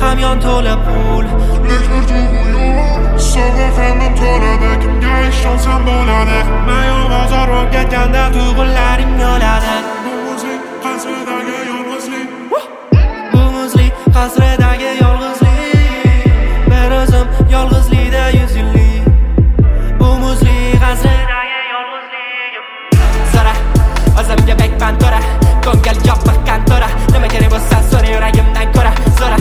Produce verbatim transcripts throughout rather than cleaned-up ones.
hamyon to'la pul. Leklar tug'uyor sog'lig'imim to'ladi. Kimga ishonsam bo'ladi? Mayo bozor bo'lib ketganda tuyg'unlarim yoladi. Bu muzlik qasridagi yolg'izlik. Bu muzlik qasridagi yolg'izlik. Bir o'zim yolg'izlikda yuz yillik. Bu muzlik qasridagi yolg'izligim. So'ra, o'zimga bekman to'ra, ko'ngil yopiq kantora. Nima kerak bo'lsa so'ra yuragimdan ko'ra. So'ra,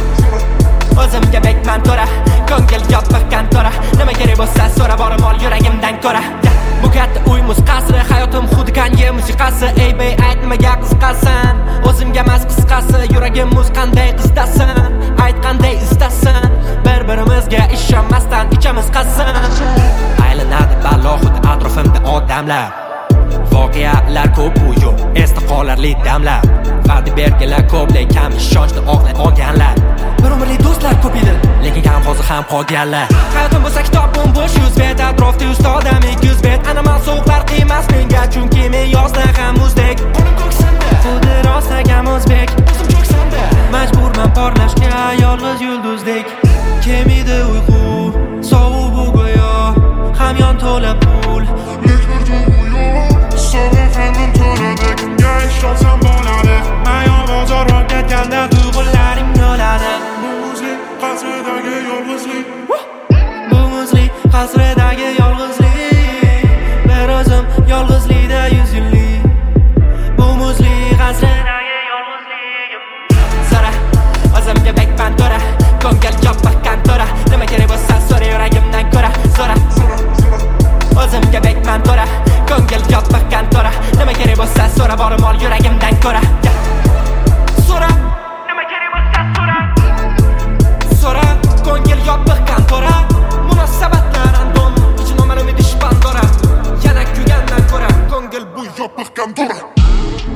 o'zimga bekman to'ra, ko'ngil yopiq kantora. Nima kerak bo'lsa so'ra, borim ol yuragimdan ko'ra. Bu katta uy muz qasri, hayotim xuddi Kanye musiqasi. Ey bey, ayt nimaga qisqasan? O'zimga mas qisqasi, yuragim muz qanday qizdasan? Ayt qanday istasan? Bir-birimizga ishonmasdan ichamiz qasin. Aylanadi balo xuddi atrofimda odamlar. Voqealar ko'p bu yo'q, esda qolarli damlar. Va'da berganlar ko'p, lekin ishonchni oqlay olganlar. Bir umrli do'stlar ko'p edi, lekin kam hozir ham qolganlar. Hayotim bo'lsa kitob bo'sh yuz bet, atrofda yuz odam ikki yuz bet. Anaman sovuqlar qiymas menga, chunki men yozda ham muzdek. Qo'lim ko'ksimda, xuddi rostlagan o'zbek. O'zim cho'ksamda, majburman porlashga yolg'iz yulduzdek. Kemidi uyqu, sovuq bu go'yo, hamyon to'la pul. Leklar tug'uyor sog'lig'imim to'ladi. Kimga ishonsam bo'ladi? Mayo bozor bo'lib ketganda tuyg'unlarim yoladi. Bu muzlik qasridagi yolg'izlik. Bu muzlik qasridagi yolg'izlik. Bir o'zim yolg'izlikda yuz yillik. Bu muzlik qasridagi yolg'izligim. So'ra, o'zimga bekman to'ra, ko'ngil yopiq kantora. Nima kerak bo'lsa so'ra yuragimdan ko'ra. So'ra, o'zimga bekman to'ra, ko'ngil yopiq kantora. Nima kerak bo'lsa so'ra, borim ol yuragimdan ko'ra. So'ra, nima kerak bo'lsa so'ra. So'ra, ko'ngil yopiq kantora. Munosabatlar random, ichi noma'lum idish Pandora. Yana kuygandan ko'ra, ko'ngil bu Yopiq kantora.